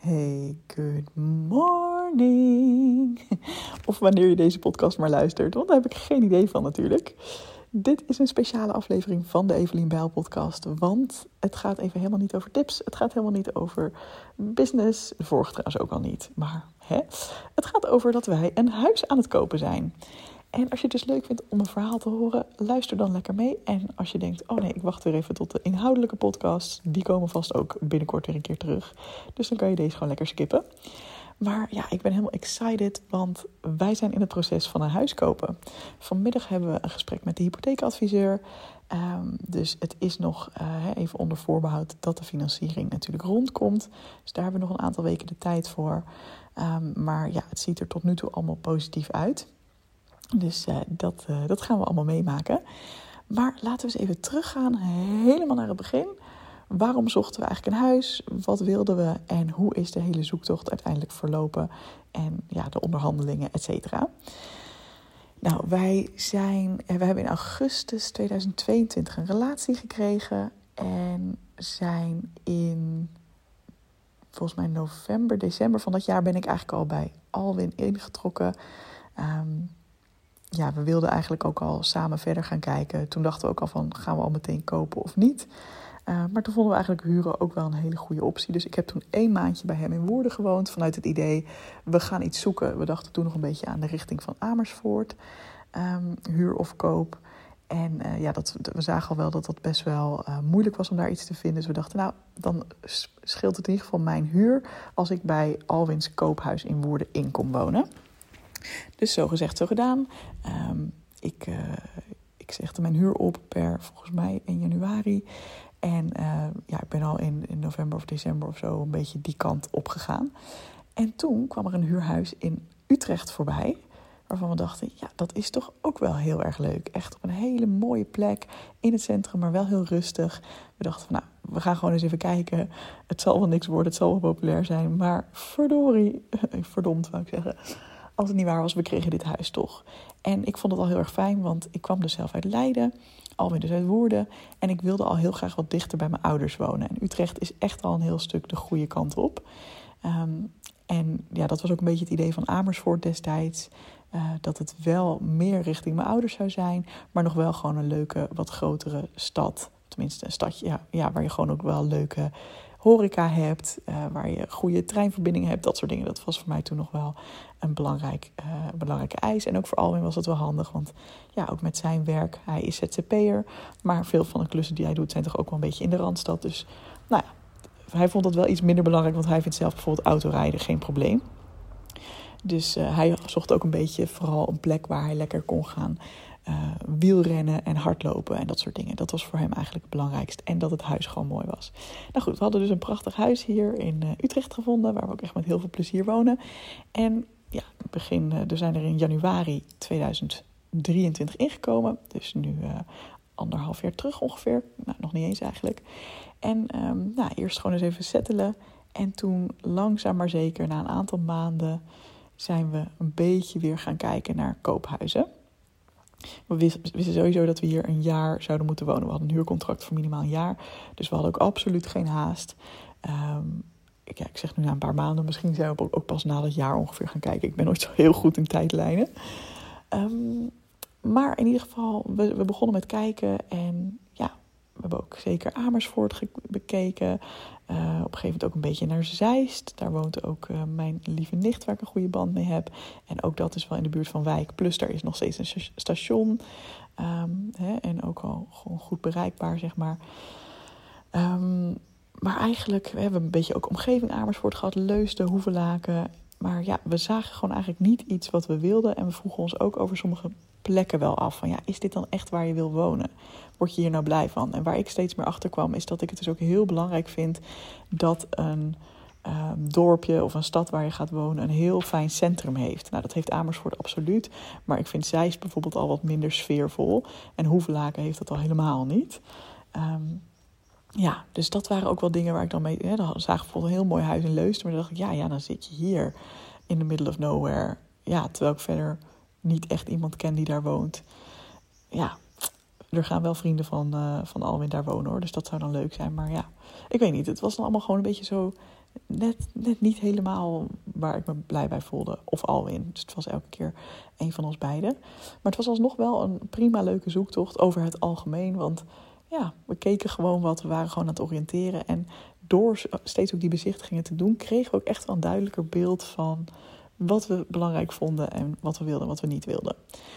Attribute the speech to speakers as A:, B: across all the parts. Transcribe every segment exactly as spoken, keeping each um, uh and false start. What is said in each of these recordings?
A: Hey, good morning. Of wanneer je deze podcast maar luistert, want daar heb ik geen idee van natuurlijk. Dit is een speciale aflevering van de Evelien Bijl podcast, want het gaat even helemaal niet over tips. Het gaat helemaal niet over business, de vorige trouwens ook al niet. Maar hè? Het gaat over dat wij een huis aan het kopen zijn. En als je het dus leuk vindt om een verhaal te horen, luister dan lekker mee. En als je denkt, oh nee, ik wacht weer even tot de inhoudelijke podcasts, die komen vast ook binnenkort weer een keer terug. Dus dan kan je deze gewoon lekker skippen. Maar ja, ik ben helemaal excited, want wij zijn in het proces van een huis kopen. Vanmiddag hebben we een gesprek met de hypotheekadviseur. Um, dus het is nog uh, even onder voorbehoud dat de financiering natuurlijk rondkomt. Dus daar hebben we nog een aantal weken de tijd voor. Um, maar ja, het ziet er tot nu toe allemaal positief uit. Dus uh, dat, uh, dat gaan we allemaal meemaken. Maar laten we eens even teruggaan, helemaal naar het begin. Waarom zochten we eigenlijk een huis? Wat wilden we? En hoe is de hele zoektocht uiteindelijk verlopen? En ja, de onderhandelingen, et cetera. Nou, wij zijn, we hebben in augustus tweeduizend tweeëntwintig een relatie gekregen. En zijn in, volgens mij november, december van dat jaar ben ik eigenlijk al bij Alwin ingetrokken. Um, Ja, we wilden eigenlijk ook al samen verder gaan kijken. Toen dachten we ook al van, gaan we al meteen kopen of niet? Uh, maar toen vonden we eigenlijk huren ook wel een hele goede optie. Dus ik heb toen één maandje bij hem in Woerden gewoond. Vanuit het idee, we gaan iets zoeken. We dachten toen nog een beetje aan de richting van Amersfoort. Um, huur of koop. En uh, ja, dat, we zagen al wel dat dat best wel uh, moeilijk was om daar iets te vinden. Dus we dachten, nou, dan scheelt het in ieder geval mijn huur als ik bij Alwins koophuis in Woerden in kom wonen. Dus zo gezegd, zo gedaan. Um, ik, uh, ik zegde mijn huur op per, volgens mij, in januari. En uh, ja, ik ben al in, in november of december of zo een beetje die kant opgegaan. En toen kwam er een huurhuis in Utrecht voorbij, waarvan we dachten, ja, dat is toch ook wel heel erg leuk. Echt op een hele mooie plek in het centrum, maar wel heel rustig. We dachten van, nou, we gaan gewoon eens even kijken. Het zal wel niks worden, het zal wel populair zijn. Maar verdorie, verdomd wou ik zeggen, als het niet waar was, we kregen dit huis toch. En ik vond het al heel erg fijn, want ik kwam dus zelf uit Leiden, Alwin dus uit Woerden. En ik wilde al heel graag wat dichter bij mijn ouders wonen. En Utrecht is echt al een heel stuk de goede kant op. Um, en ja, dat was ook een beetje het idee van Amersfoort destijds. Uh, dat het wel meer richting mijn ouders zou zijn, maar nog wel gewoon een leuke, wat grotere stad. Tenminste, een stadje ja, ja, waar je gewoon ook wel leuke horeca hebt, uh, waar je goede treinverbindingen hebt, dat soort dingen. Dat was voor mij toen nog wel een belangrijk, uh, belangrijke eis. En ook voor Alwin was het wel handig, want ja, ook met zijn werk, hij is Z Z P'er, maar veel van de klussen die hij doet zijn toch ook wel een beetje in de Randstad. Dus nou ja, hij vond dat wel iets minder belangrijk, want hij vindt zelf bijvoorbeeld autorijden geen probleem. Dus uh, hij zocht ook een beetje vooral een plek waar hij lekker kon gaan uh, wielrennen en hardlopen en dat soort dingen. Dat was voor hem eigenlijk het belangrijkst. En dat het huis gewoon mooi was. Nou goed, we hadden dus een prachtig huis hier in uh, Utrecht gevonden, waar we ook echt met heel veel plezier wonen. En ja, begin, uh, we zijn er in januari tweeduizend drieëntwintig ingekomen. Dus nu uh, anderhalf jaar terug ongeveer. Nou, nog niet eens eigenlijk. En um, nou, eerst gewoon eens even settelen. En toen langzaam maar zeker, na een aantal maanden, zijn we een beetje weer gaan kijken naar koophuizen. We wisten sowieso dat we hier een jaar zouden moeten wonen. We hadden een huurcontract voor minimaal een jaar. Dus we hadden ook absoluut geen haast. Um, ik, ja, ik zeg nu na een paar maanden. Misschien zijn we ook pas na dat jaar ongeveer gaan kijken. Ik ben nooit zo heel goed in tijdlijnen. Um, maar in ieder geval, we, we begonnen met kijken. En ja, we hebben ook zeker Amersfoort ge- bekeken. Uh, op een gegeven moment ook een beetje naar Zeist. Daar woont ook uh, mijn lieve nicht, waar ik een goede band mee heb. En ook dat is wel in de buurt van Wijk. Plus daar is nog steeds een station. Um, hè, en ook al gewoon goed bereikbaar, zeg maar. Um, maar eigenlijk, we hebben een beetje ook omgeving Amersfoort gehad. Leusden, Hoevelaken. Maar ja, we zagen gewoon eigenlijk niet iets wat we wilden. En we vroegen ons ook over sommige plekken wel af. Van ja, is dit dan echt waar je wil wonen? Word je hier nou blij van? En waar ik steeds meer achter kwam, is dat ik het dus ook heel belangrijk vind dat een um, dorpje of een stad waar je gaat wonen een heel fijn centrum heeft. Nou, dat heeft Amersfoort absoluut. Maar ik vind Zeist bijvoorbeeld al wat minder sfeervol. En Hoevelaken heeft dat al helemaal niet. Um, ja, dus dat waren ook wel dingen waar ik dan mee... Hè, dan zag ik bijvoorbeeld een heel mooi huis in Leusden. Maar dan dacht ik, ja, ja, dan zit je hier in the middle of nowhere. Ja, terwijl ik verder niet echt iemand ken die daar woont. Ja, er gaan wel vrienden van, uh, van Alwin daar wonen hoor. Dus dat zou dan leuk zijn. Maar ja, ik weet niet. Het was dan allemaal gewoon een beetje zo net, net niet helemaal waar ik me blij bij voelde. Of Alwin. Dus het was elke keer een van ons beiden. Maar het was alsnog wel een prima leuke zoektocht over het algemeen. Want ja, we keken gewoon wat. We waren gewoon aan het oriënteren. En door steeds ook die bezichtigingen te doen, kregen we ook echt wel een duidelijker beeld van wat we belangrijk vonden en wat we wilden en wat we niet wilden.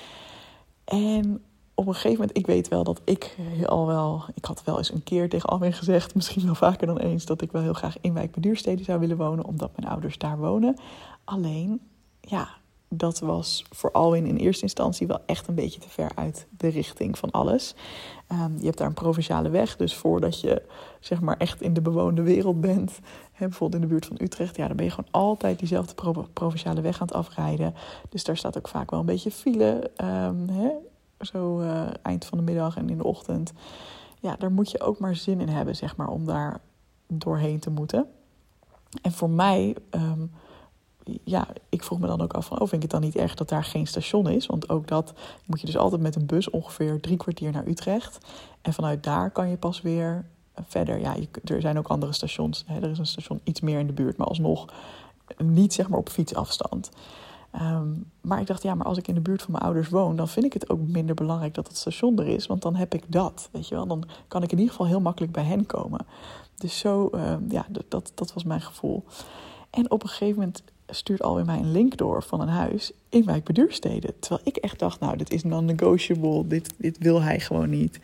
A: En op een gegeven moment, ik weet wel dat ik al wel, ik had wel eens een keer tegen Alwin gezegd, misschien wel vaker dan eens, dat ik wel heel graag in Wijk bij Duurstede zou willen wonen, omdat mijn ouders daar wonen. Alleen, ja, dat was voor Alwin in eerste instantie wel echt een beetje te ver uit de richting van alles. Um, je hebt daar een provinciale weg, dus voordat je zeg maar echt in de bewoonde wereld bent, hè, bijvoorbeeld in de buurt van Utrecht, ja, dan ben je gewoon altijd diezelfde pro- provinciale weg aan het afrijden. Dus daar staat ook vaak wel een beetje file, um, hè, zo uh, eind van de middag en in de ochtend. Ja, daar moet je ook maar zin in hebben, zeg maar, om daar doorheen te moeten. En voor mij, um, ja, ik vroeg me dan ook af van, oh, vind ik het dan niet erg dat daar geen station is? Want ook dat moet je dus altijd met een bus ongeveer drie kwartier naar Utrecht. En vanuit daar kan je pas weer verder. Ja, je, er zijn ook andere stations. Hè, er is een station iets meer in de buurt, maar alsnog niet zeg maar op fietsafstand. Um, maar ik dacht, ja, maar als ik in de buurt van mijn ouders woon, dan vind ik het ook minder belangrijk dat het station er is. Want dan heb ik dat, weet je wel. Dan kan ik in ieder geval heel makkelijk bij hen komen. Dus zo, uh, ja, dat, dat was mijn gevoel. En op een gegeven moment stuurt Alwin mij een link door van een huis in Wijk bij Duurstede. Terwijl ik echt dacht, nou, dit is non-negotiable. Dit, dit wil hij gewoon niet.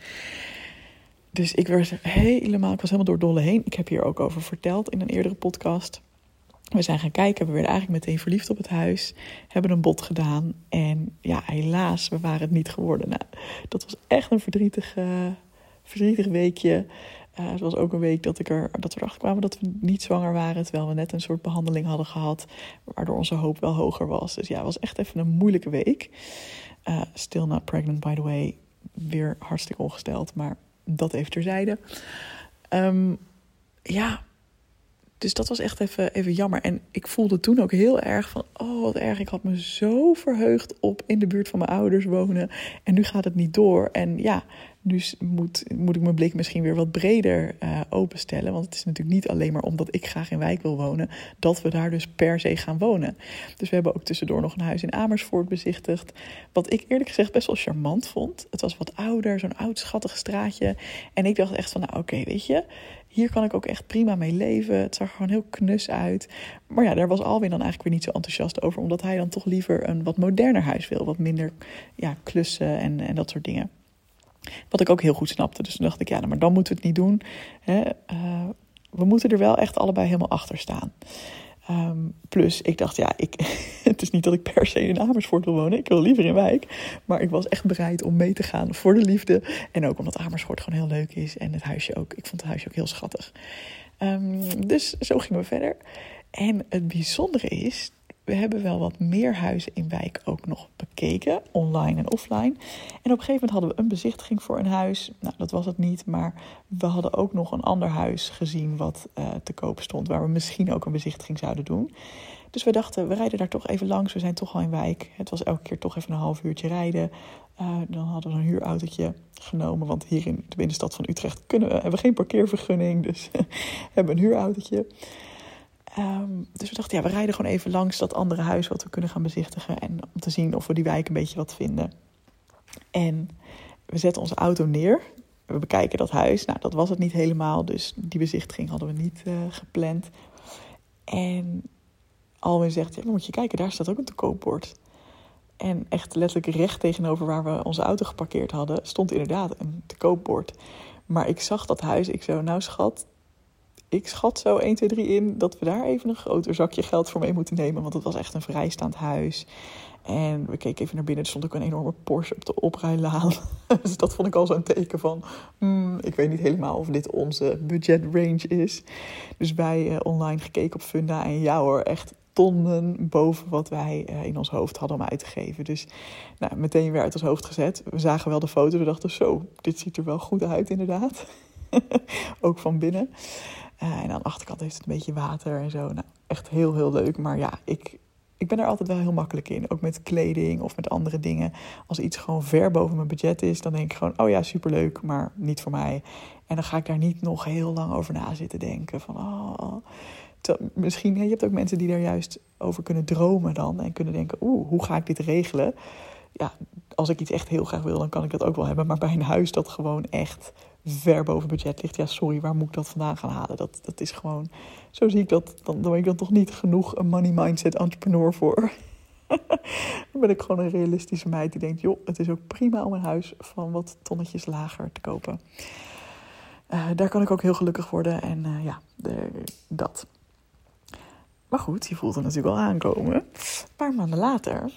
A: Dus ik was helemaal, ik was helemaal door dolle heen. Ik heb hier ook over verteld in een eerdere podcast. We zijn gaan kijken, we werden eigenlijk meteen verliefd op het huis. Hebben een bod gedaan. En ja, helaas, we waren het niet geworden. Nou, dat was echt een verdrietig, uh, verdrietig weekje. Uh, het was ook een week dat, ik er, dat we erachter kwamen dat we niet zwanger waren. Terwijl we net een soort behandeling hadden gehad. Waardoor onze hoop wel hoger was. Dus ja, het was echt even een moeilijke week. Uh, still not pregnant, by the way. Weer hartstikke ongesteld. Maar dat even terzijde. Um, ja... Dus dat was echt even, even jammer. En ik voelde toen ook heel erg van, oh wat erg. Ik had me zo verheugd op in de buurt van mijn ouders wonen. En nu gaat het niet door. En ja, nu moet, moet ik mijn blik misschien weer wat breder uh, openstellen. Want het is natuurlijk niet alleen maar omdat ik graag in Wijk wil wonen, dat we daar dus per se gaan wonen. Dus we hebben ook tussendoor nog een huis in Amersfoort bezichtigd. Wat ik eerlijk gezegd best wel charmant vond. Het was wat ouder, zo'n oud schattig straatje. En ik dacht echt van, nou oké, okay, weet je, hier kan ik ook echt prima mee leven. Het zag er gewoon heel knus uit. Maar ja, daar was Alwin dan eigenlijk weer niet zo enthousiast over. Omdat hij dan toch liever een wat moderner huis wil. Wat minder ja, klussen en, en dat soort dingen. Wat ik ook heel goed snapte. Dus toen dacht ik, ja, maar dan moeten we het niet doen. Hè? Uh, we moeten er wel echt allebei helemaal achter staan. Um, plus, ik dacht, ja, ik, het is niet dat ik per se in Amersfoort wil wonen. Ik wil liever in Wijk. Maar ik was echt bereid om mee te gaan voor de liefde. En ook omdat Amersfoort gewoon heel leuk is. En het huisje ook. Ik vond het huisje ook heel schattig. Um, dus zo gingen we verder. En het bijzondere is, we hebben wel wat meer huizen in Wijk ook nog bekeken. Online en offline. En op een gegeven moment hadden we een bezichtiging voor een huis. Nou, dat was het niet. Maar we hadden ook nog een ander huis gezien wat uh, te koop stond. Waar we misschien ook een bezichtiging zouden doen. Dus we dachten, we rijden daar toch even langs. We zijn toch al in Wijk. Het was elke keer toch even een half uurtje rijden. Uh, dan hadden we een huurautootje genomen. Want hier in de binnenstad van Utrecht kunnen we, hebben we geen parkeervergunning. Dus we hebben een huurautootje. Um, dus we dachten, ja, we rijden gewoon even langs dat andere huis wat we kunnen gaan bezichtigen. En om te zien of we die wijk een beetje wat vinden. En we zetten onze auto neer. We bekijken dat huis. Nou, dat was het niet helemaal. Dus die bezichtiging hadden we niet uh, gepland. En Alwin zegt, ja, maar moet je kijken, daar staat ook een te koopbord. En echt letterlijk recht tegenover waar we onze auto geparkeerd hadden, stond inderdaad een te koopbord. Maar ik zag dat huis, ik zo, nou schat, ik schat zo één, twee, drie in dat we daar even een groter zakje geld voor mee moeten nemen. Want het was echt een vrijstaand huis. En we keken even naar binnen. Er stond ook een enorme Porsche op de oprijlaan. Dus dat vond ik al zo'n teken van, hmm, ik weet niet helemaal of dit onze budgetrange is. Dus wij uh, online gekeken op Funda. En ja hoor, echt tonnen boven wat wij uh, in ons hoofd hadden om uit te geven. Dus nou, meteen weer uit ons hoofd gezet. We zagen wel de foto. We dachten, zo, dit ziet er wel goed uit inderdaad. Ook van binnen. Uh, en aan de achterkant heeft het een beetje water en zo. Nou, echt heel, heel leuk. Maar ja, ik, ik ben er altijd wel heel makkelijk in. Ook met kleding of met andere dingen. Als iets gewoon ver boven mijn budget is, dan denk ik gewoon, oh ja, superleuk, maar niet voor mij. En dan ga ik daar niet nog heel lang over na zitten denken. Van, oh. te, misschien, je hebt ook mensen die daar juist over kunnen dromen dan. En kunnen denken, oeh, hoe ga ik dit regelen? Ja, als ik iets echt heel graag wil, dan kan ik dat ook wel hebben. Maar bij een huis dat gewoon echt ver boven budget ligt. Ja, sorry, waar moet ik dat vandaan gaan halen? Dat, dat is gewoon, zo zie ik dat. Dan, dan ben ik dan toch niet genoeg een money mindset entrepreneur voor. Dan ben ik gewoon een realistische meid die denkt, joh, het is ook prima om een huis van wat tonnetjes lager te kopen. Uh, daar kan ik ook heel gelukkig worden. En uh, ja, de, dat. Maar goed, je voelt het natuurlijk al aankomen. Een paar maanden later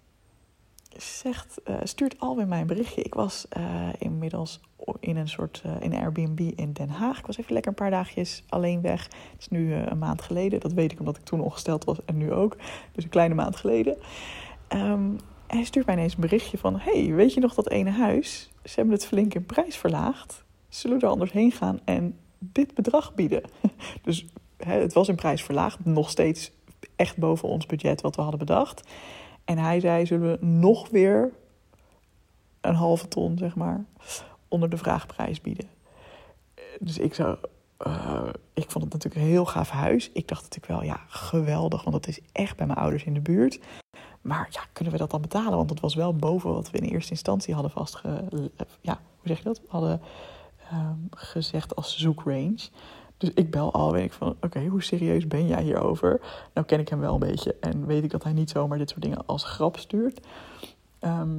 A: zegt, uh, stuurt Alwin mij een berichtje. Ik was uh, inmiddels in een soort uh, in een Airbnb in Den Haag. Ik was even lekker een paar dagjes alleen weg. Het is nu uh, een maand geleden. Dat weet ik omdat ik toen ongesteld was en nu ook. Dus een kleine maand geleden. Um, en hij stuurt mij ineens een berichtje van, hey, weet je nog dat ene huis? Ze hebben het flink in prijs verlaagd. Zullen we er anders heen gaan en dit bedrag bieden? Dus hè, het was in prijs verlaagd. Nog steeds echt boven ons budget wat we hadden bedacht. En hij zei, zullen we nog weer een halve ton, zeg maar, onder de vraagprijs bieden. Dus ik zou, uh, ik vond het natuurlijk een heel gaaf huis. Ik dacht natuurlijk wel, ja, geweldig, want het is echt bij mijn ouders in de buurt. Maar ja, kunnen we dat dan betalen? Want het was wel boven wat we in eerste instantie hadden vastge... Ja, hoe zeg je dat? Hadden um, gezegd als zoekrange. Dus ik bel al, weet ik van, oké, okay, hoe serieus ben jij hierover? Nou ken ik hem wel een beetje en weet ik dat hij niet zomaar dit soort dingen als grap stuurt. Um,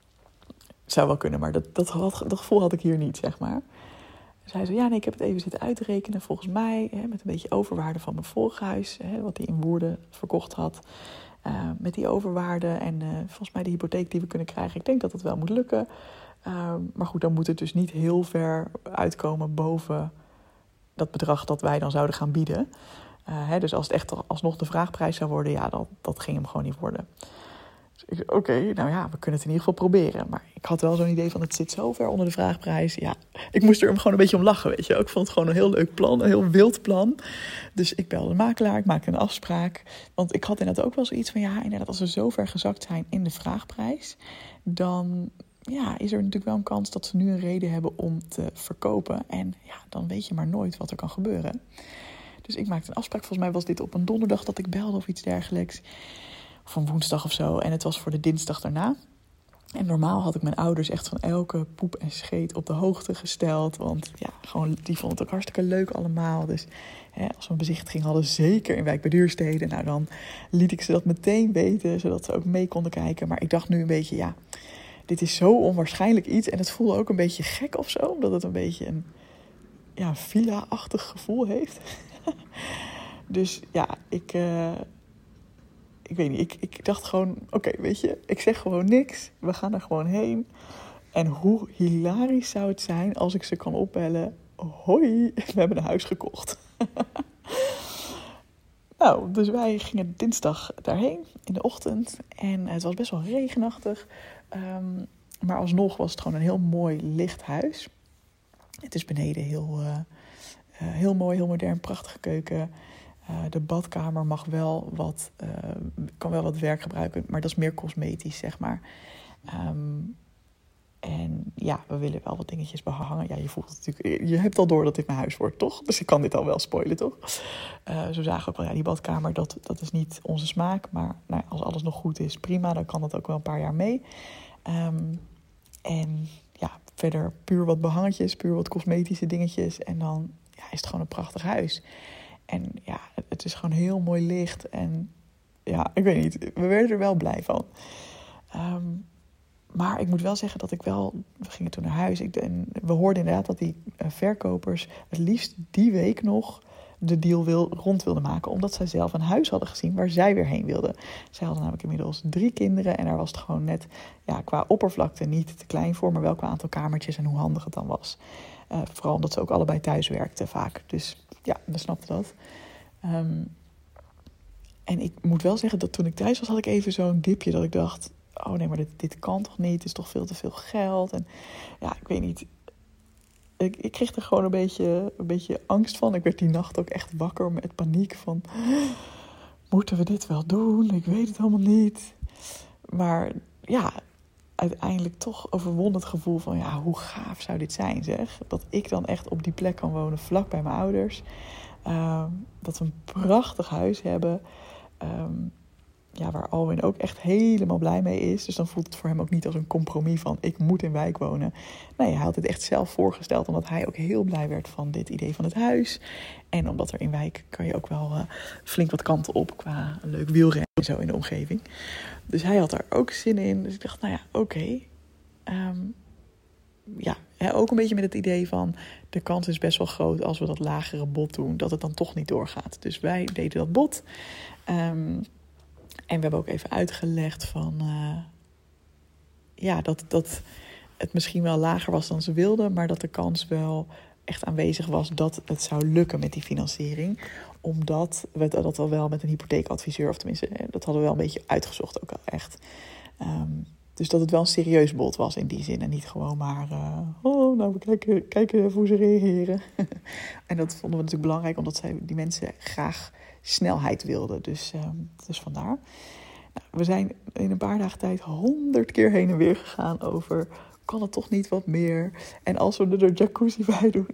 A: zou wel kunnen, maar dat, dat, dat, dat gevoel had ik hier niet, zeg maar. Dus hij zei, ja, nee, ik heb het even zitten uitrekenen. Volgens mij, hè, met een beetje overwaarde van mijn vorige huis, hè, wat hij in Woerden verkocht had. Uh, met die overwaarde en uh, volgens mij de hypotheek die we kunnen krijgen. Ik denk dat het wel moet lukken. Uh, maar goed, dan moet het dus niet heel ver uitkomen boven dat bedrag dat wij dan zouden gaan bieden. Uh, hè, dus als het echt alsnog de vraagprijs zou worden, ja, dat, dat ging hem gewoon niet worden. Dus Oké, okay, nou ja, we kunnen het in ieder geval proberen. Maar ik had wel zo'n idee van, het zit zo ver onder de vraagprijs. Ja, ik moest er hem gewoon een beetje om lachen, weet je. Ik vond het gewoon een heel leuk plan, een heel wild plan. Dus ik belde de makelaar, ik maakte een afspraak. Want ik had inderdaad ook wel zoiets van, ja, inderdaad, als we zo ver gezakt zijn in de vraagprijs, dan ja, is er natuurlijk wel een kans dat ze nu een reden hebben om te verkopen. En ja, dan weet je maar nooit wat er kan gebeuren. Dus ik maakte een afspraak. Volgens mij was dit op een donderdag dat ik belde of iets dergelijks. Of een woensdag of zo. En het was voor de dinsdag daarna. En normaal had ik mijn ouders echt van elke poep en scheet op de hoogte gesteld. Want ja, gewoon, die vonden het ook hartstikke leuk allemaal. Dus hè, als we een bezichtiging hadden, zeker in Wijk bij Duurstede, nou dan liet ik ze dat meteen weten, zodat ze ook mee konden kijken. Maar ik dacht nu een beetje, ja, dit is zo onwaarschijnlijk iets. En het voelde ook een beetje gek of zo, omdat het een beetje een ja, villa-achtig gevoel heeft. Dus ja, ik... Uh, Ik weet niet, ik, ik dacht gewoon, oké, okay, weet je, ik zeg gewoon niks. We gaan er gewoon heen. En hoe hilarisch zou het zijn als ik ze kan opbellen. Hoi, we hebben een huis gekocht. Nou, dus wij gingen dinsdag daarheen in de ochtend. En het was best wel regenachtig. Um, maar alsnog was het gewoon een heel mooi licht huis. Het is beneden heel, uh, uh, heel mooi, heel modern, prachtige keuken. Uh, de badkamer mag wel wat, uh, kan wel wat werk gebruiken, maar dat is meer cosmetisch, zeg maar. Um, en ja, we willen wel wat dingetjes behangen. Ja, je voelt het natuurlijk, je hebt al door dat dit mijn huis wordt, toch? Dus ik kan dit al wel spoilen, toch? Uh, zo zagen we ook wel, ja, die badkamer, dat, dat is niet onze smaak. Maar nou, als alles nog goed is, prima, dan kan dat ook wel een paar jaar mee. Um, en ja, verder puur wat behangetjes, puur wat cosmetische dingetjes. En dan ja, is het gewoon een prachtig huis. En ja, het is gewoon heel mooi licht. En ja, ik weet niet, we werden er wel blij van. Um, maar ik moet wel zeggen dat ik wel... We gingen toen naar huis. Ik, en we hoorden inderdaad dat die uh, verkopers het liefst die week nog de deal wil, rond wilden maken. Omdat zij zelf een huis hadden gezien waar zij weer heen wilden. Zij hadden namelijk inmiddels drie kinderen. En daar was het gewoon net ja, qua oppervlakte niet te klein voor. Maar wel qua aantal kamertjes en hoe handig het dan was. Uh, vooral omdat ze ook allebei thuis werkten vaak. Dus ja, we snapten dat. Um, en ik moet wel zeggen dat toen ik thuis was, had ik even zo'n dipje dat ik dacht, oh nee, maar dit, dit kan toch niet? Het is toch veel te veel geld? En ja, ik weet niet. Ik, ik kreeg er gewoon een beetje, een beetje angst van. Ik werd die nacht ook echt wakker met paniek van, moeten we dit wel doen? Ik weet het helemaal niet. Maar ja, uiteindelijk toch overwon het gevoel van, ja, hoe gaaf zou dit zijn, zeg. Dat ik dan echt op die plek kan wonen, vlak bij mijn ouders. Um, dat we een prachtig huis hebben. Um, ja, waar Alwin ook echt helemaal blij mee is. Dus dan voelt het voor hem ook niet als een compromis van ik moet in wijk wonen. Nee, hij had het echt zelf voorgesteld. Omdat hij ook heel blij werd van dit idee van het huis. En omdat er in wijk kan je ook wel uh, flink wat kanten op qua een leuk wielrennen en zo in de omgeving. Dus hij had daar ook zin in. Dus ik dacht, nou ja, oké. Okay. Um, ja, hè, ook een beetje met het idee van de kans is best wel groot als we dat lagere bod doen, dat het dan toch niet doorgaat. Dus wij deden dat bod. Um, en we hebben ook even uitgelegd van uh, ja, dat, dat het misschien wel lager was dan ze wilden, maar dat de kans wel echt aanwezig was dat het zou lukken met die financiering. Omdat we dat al wel met een hypotheekadviseur, of tenminste, dat hadden we wel een beetje uitgezocht ook al echt. Um, Dus dat het wel een serieus bod was in die zin. En niet gewoon maar, uh, oh, nou, we kijken, kijken even hoe ze reageren. En dat vonden we natuurlijk belangrijk, omdat zij, die mensen graag snelheid wilden. Dus, uh, dus vandaar. Nou, we zijn in een paar dagen tijd honderd keer heen en weer gegaan over, kan het toch niet wat meer? En als we er de jacuzzi bij doen.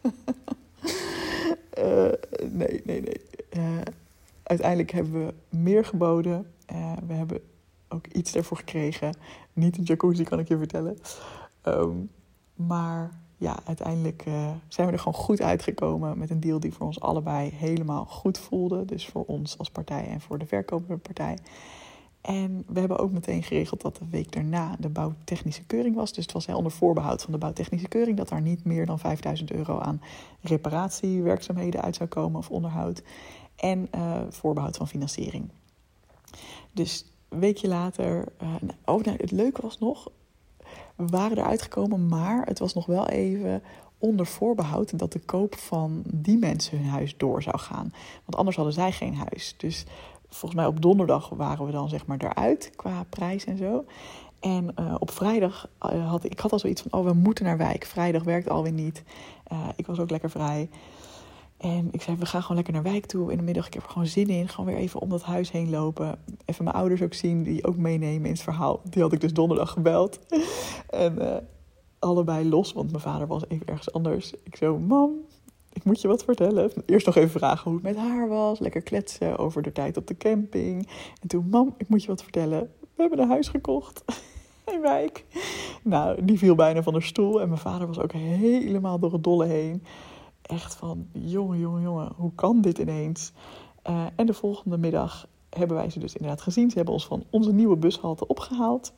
A: uh, nee, nee, nee. Uh, uiteindelijk hebben we meer geboden. Uh, we hebben ook iets ervoor gekregen. Niet een jacuzzi, kan ik je vertellen. Um, maar ja, uiteindelijk uh, zijn we er gewoon goed uitgekomen met een deal die voor ons allebei helemaal goed voelde. Dus voor ons als partij en voor de verkopende partij. En we hebben ook meteen geregeld dat de week daarna de bouwtechnische keuring was. Dus het was onder voorbehoud van de bouwtechnische keuring dat daar niet meer dan vijfduizend euro aan reparatiewerkzaamheden uit zou komen of onderhoud. En uh, voorbehoud van financiering. Dus een weekje later, uh, oh, nou, het leuke was nog, we waren eruit gekomen, maar het was nog wel even onder voorbehoud dat de koop van die mensen hun huis door zou gaan. Want anders hadden zij geen huis. Dus volgens mij op donderdag waren we dan zeg maar eruit qua prijs en zo. En uh, op vrijdag uh, had ik had al zoiets van, oh, we moeten naar wijk. Vrijdag werkt alweer niet. Uh, ik was ook lekker vrij. En ik zei, we gaan gewoon lekker naar wijk toe in de middag. Ik heb er gewoon zin in. Gewoon weer even om dat huis heen lopen. Even mijn ouders ook zien, die ook meenemen in het verhaal. Die had ik dus donderdag gebeld. En uh, allebei los, want mijn vader was even ergens anders. Ik zo, mam, ik moet je wat vertellen. Eerst nog even vragen hoe het met haar was. Lekker kletsen over de tijd op de camping. En toen, mam, ik moet je wat vertellen. We hebben een huis gekocht in wijk. Nou, die viel bijna van de stoel. En mijn vader was ook helemaal door het dolle heen. Echt van, jongen, jongen, jongen, hoe kan dit ineens? Uh, en de volgende middag hebben wij ze dus inderdaad gezien. Ze hebben ons van onze nieuwe bushalte opgehaald.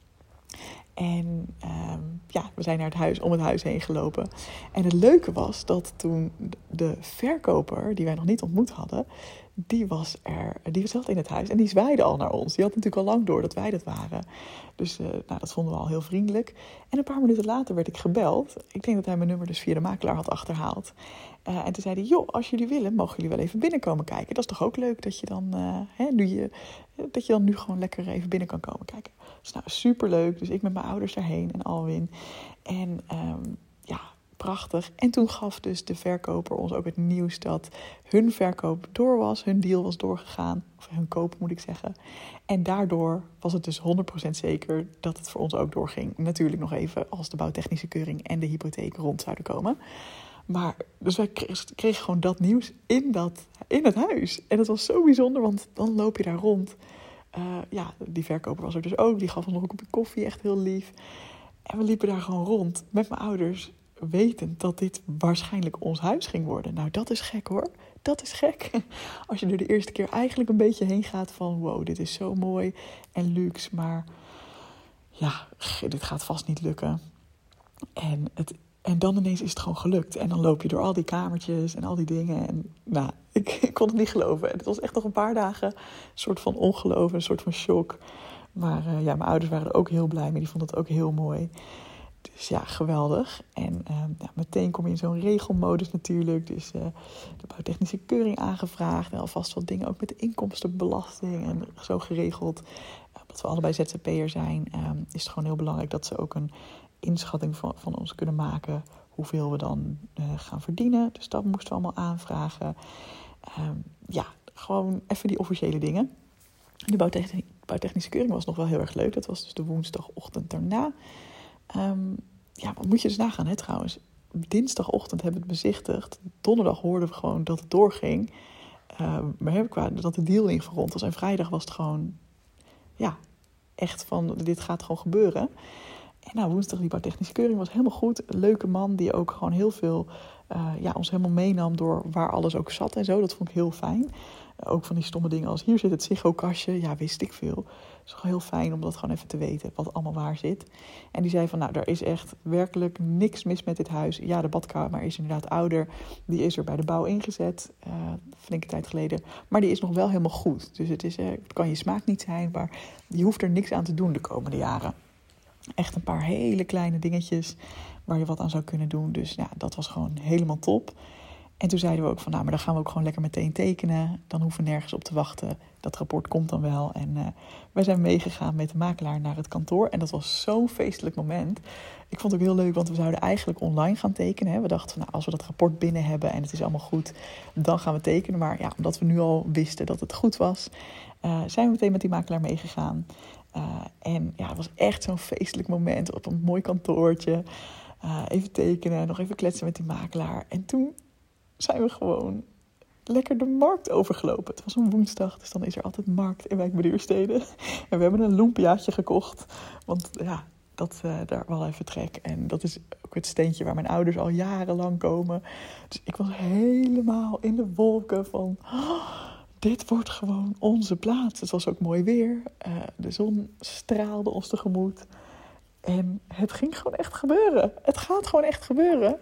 A: En um, ja, we zijn naar het huis, om het huis heen gelopen. En het leuke was dat toen de verkoper, die wij nog niet ontmoet hadden, die was er, die zat in het huis en die zwaaide al naar ons. Die had natuurlijk al lang door dat wij dat waren. Dus uh, nou, dat vonden we al heel vriendelijk. En een paar minuten later werd ik gebeld. Ik denk dat hij mijn nummer dus via de makelaar had achterhaald. Uh, en toen zei hij, joh, als jullie willen, mogen jullie wel even binnenkomen kijken. Dat is toch ook leuk dat je dan, uh, hè, nu, je, dat je dan nu gewoon lekker even binnen kan komen kijken. Dus nou, superleuk. Dus ik met mijn ouders daarheen en Alwin. En um, ja, prachtig. En toen gaf dus de verkoper ons ook het nieuws dat hun verkoop door was. Hun deal was doorgegaan. Of hun koop moet ik zeggen. En daardoor was het dus honderd procent zeker dat het voor ons ook doorging. Natuurlijk nog even als de bouwtechnische keuring en de hypotheek rond zouden komen. Maar dus wij kregen gewoon dat nieuws in, dat, in het huis. En dat was zo bijzonder, want dan loop je daar rond. Uh, ja, die verkoper was er dus ook. Die gaf ons nog een kopje koffie, echt heel lief. En we liepen daar gewoon rond met mijn ouders, wetend dat dit waarschijnlijk ons huis ging worden. Nou, dat is gek hoor. Dat is gek. Als je er de eerste keer eigenlijk een beetje heen gaat van, wow, dit is zo mooi en luxe. Maar ja, dit gaat vast niet lukken. En het En dan ineens is het gewoon gelukt. En dan loop je door al die kamertjes en al die dingen. En nou, ik, ik kon het niet geloven. En het was echt nog een paar dagen een soort van ongeloof, een soort van shock. Maar uh, ja, mijn ouders waren er ook heel blij mee. Die vonden het ook heel mooi. Dus ja, geweldig. En uh, ja, meteen kom je in zo'n regelmodus natuurlijk. Dus uh, de bouwtechnische keuring aangevraagd. En alvast wat dingen ook met de inkomstenbelasting. En zo geregeld. Uh, omdat we allebei Z Z P'er zijn, uh, is het gewoon heel belangrijk dat ze ook een inschatting van, van ons kunnen maken hoeveel we dan uh, gaan verdienen. Dus dat moesten we allemaal aanvragen. Um, ja, gewoon even die officiële dingen. De bouwtechni- bouwtechnische keuring was nog wel heel erg leuk. Dat was dus de woensdagochtend daarna. Um, ja, wat moet je dus nagaan, hè, trouwens. dinsdagochtend hebben we het bezichtigd. Donderdag hoorden we gewoon dat het doorging. Uh, maar heb ik dat de deal ingerond was. En vrijdag was het gewoon, ja, echt van, dit gaat gewoon gebeuren. En nou, woensdag die bouwtechnische keuring was helemaal goed. Een leuke man die ook gewoon heel veel, uh, ja, ons helemaal meenam door waar alles ook zat en zo. Dat vond ik heel fijn. Uh, ook van die stomme dingen als, hier zit het Ziggo-kastje. Ja, wist ik veel. Het is gewoon heel fijn om dat gewoon even te weten, wat allemaal waar zit. En die zei van, nou, er is echt werkelijk niks mis met dit huis. Ja, de badkamer is inderdaad ouder. Die is er bij de bouw ingezet, uh, flinke tijd geleden. Maar die is nog wel helemaal goed. Dus het, is, uh, het kan je smaak niet zijn, maar je hoeft er niks aan te doen de komende jaren. Echt een paar hele kleine dingetjes waar je wat aan zou kunnen doen. Dus ja, dat was gewoon helemaal top. En toen zeiden we ook van, nou, maar dan gaan we ook gewoon lekker meteen tekenen. Dan hoeven we nergens op te wachten. Dat rapport komt dan wel. En uh, wij zijn meegegaan met de makelaar naar het kantoor. En dat was zo'n feestelijk moment. Ik vond het ook heel leuk, want we zouden eigenlijk online gaan tekenen. Hè. We dachten van, nou, als we dat rapport binnen hebben en het is allemaal goed, dan gaan we tekenen. Maar ja, omdat we nu al wisten dat het goed was, uh, zijn we meteen met die makelaar meegegaan. Uh, en ja, het was echt zo'n feestelijk moment op een mooi kantoortje. Uh, even tekenen, nog even kletsen met die makelaar. En toen zijn we gewoon lekker de markt overgelopen. Het was een woensdag, dus dan is er altijd markt in Wijk bij Duurstede. En we hebben een lumpiaatje gekocht. Want ja, dat, uh, daar wel even trek. En dat is ook het steentje waar mijn ouders al jarenlang komen. Dus ik was helemaal in de wolken van, oh, dit wordt gewoon onze plaats. Het was ook mooi weer. Uh, de zon straalde ons tegemoet. En het ging gewoon echt gebeuren. Het gaat gewoon echt gebeuren.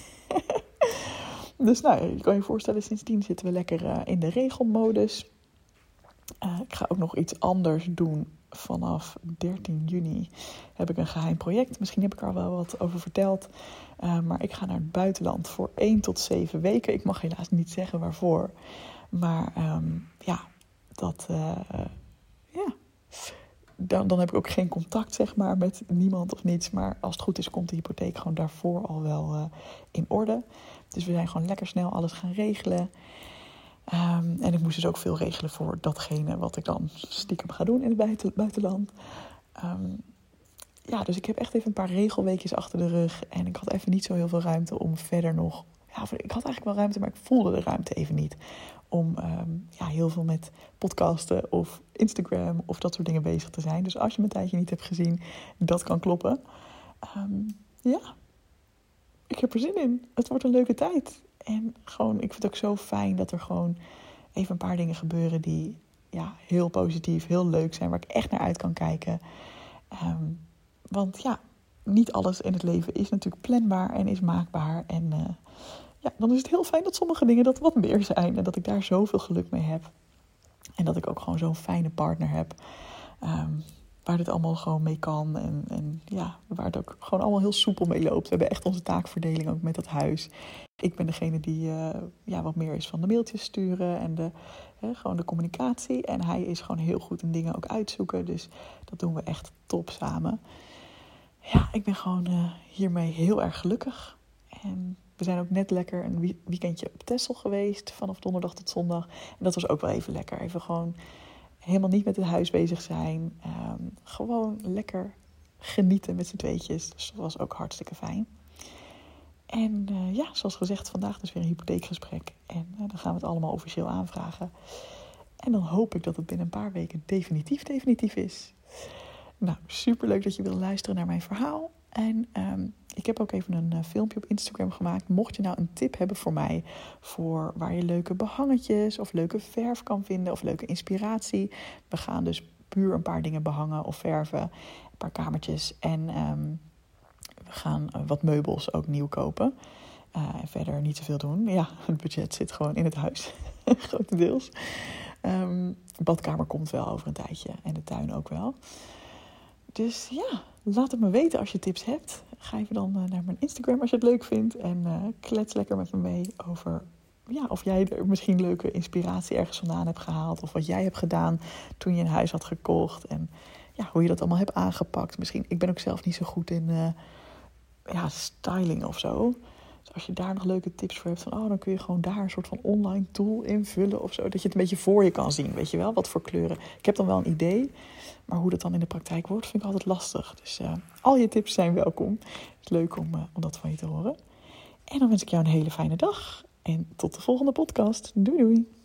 A: Dus nou, je kan je voorstellen, sindsdien zitten we lekker uh, in de regelmodus. Uh, ik ga ook nog iets anders doen. Vanaf dertien juni heb ik een geheim project. Misschien heb ik er al wel wat over verteld. Uh, maar ik ga naar het buitenland voor één tot zeven weken. Ik mag helaas niet zeggen waarvoor. Maar um, ja, dat... Uh, ja. Dan, dan heb ik ook geen contact, zeg maar, met niemand of niets. Maar als het goed is, komt de hypotheek gewoon daarvoor al wel uh, in orde. Dus we zijn gewoon lekker snel alles gaan regelen. Um, en ik moest dus ook veel regelen voor datgene wat ik dan stiekem ga doen in het buiten, buitenland. Um, ja, dus ik heb echt even een paar regelweekjes achter de rug. En ik had even niet zo heel veel ruimte om verder nog... Ja, ik had eigenlijk wel ruimte, maar ik voelde de ruimte even niet. Om um, ja, heel veel met podcasten of Instagram of dat soort dingen bezig te zijn. Dus als je me een tijdje niet hebt gezien, dat kan kloppen. Um, ja, ik heb er zin in. Het wordt een leuke tijd. En gewoon, ik vind het ook zo fijn dat er gewoon even een paar dingen gebeuren die ja, heel positief, heel leuk zijn. Waar ik echt naar uit kan kijken. Um, want ja, niet alles in het leven is natuurlijk planbaar en is maakbaar. En uh, ja, dan is het heel fijn dat sommige dingen dat wat meer zijn. En dat ik daar zoveel geluk mee heb. En dat ik ook gewoon zo'n fijne partner heb. Um, waar dit allemaal gewoon mee kan. En, en ja, waar het ook gewoon allemaal heel soepel mee loopt. We hebben echt onze taakverdeling ook met dat huis. Ik ben degene die uh, ja, wat meer is van de mailtjes sturen. En de, hè, gewoon de communicatie. En hij is gewoon heel goed in dingen ook uitzoeken. Dus dat doen we echt top samen. Ja, ik ben gewoon uh, hiermee heel erg gelukkig. En we zijn ook net lekker een weekendje op Texel geweest. Vanaf donderdag tot zondag. En dat was ook wel even lekker. Even gewoon helemaal niet met het huis bezig zijn. Um, gewoon lekker genieten met z'n tweetjes. Dus dat was ook hartstikke fijn. En uh, ja, zoals gezegd, vandaag dus weer een hypotheekgesprek. En uh, dan gaan we het allemaal officieel aanvragen. En dan hoop ik dat het binnen een paar weken definitief definitief is. Nou, superleuk dat je wil luisteren naar mijn verhaal. En um, ik heb ook even een uh, filmpje op Instagram gemaakt. Mocht je nou een tip hebben voor mij, voor waar je leuke behangetjes of leuke verf kan vinden of leuke inspiratie. We gaan dus puur een paar dingen behangen of verven, een paar kamertjes. En um, we gaan uh, wat meubels ook nieuw kopen. Uh, en verder niet zoveel doen. Ja, het budget zit gewoon in het huis, grotendeels. Um, de badkamer komt wel over een tijdje en de tuin ook wel. Dus ja, laat het me weten als je tips hebt. Ga even dan uh, naar mijn Instagram als je het leuk vindt. En uh, klets lekker met me mee over ja, of jij er misschien leuke inspiratie ergens vandaan hebt gehaald. Of wat jij hebt gedaan toen je een huis had gekocht. En ja, hoe je dat allemaal hebt aangepakt. Misschien, ik ben ook zelf niet zo goed in uh, ja, styling of zo. Dus als je daar nog leuke tips voor hebt. Van, oh, dan kun je gewoon daar een soort van online tool invullen of zo. Dat je het een beetje voor je kan zien. Weet je wel, wat voor kleuren. Ik heb dan wel een idee. Maar hoe dat dan in de praktijk wordt, vind ik altijd lastig. Dus uh, al je tips zijn welkom. Het is leuk om, uh, om dat van je te horen. En dan wens ik jou een hele fijne dag. En tot de volgende podcast. Doei doei!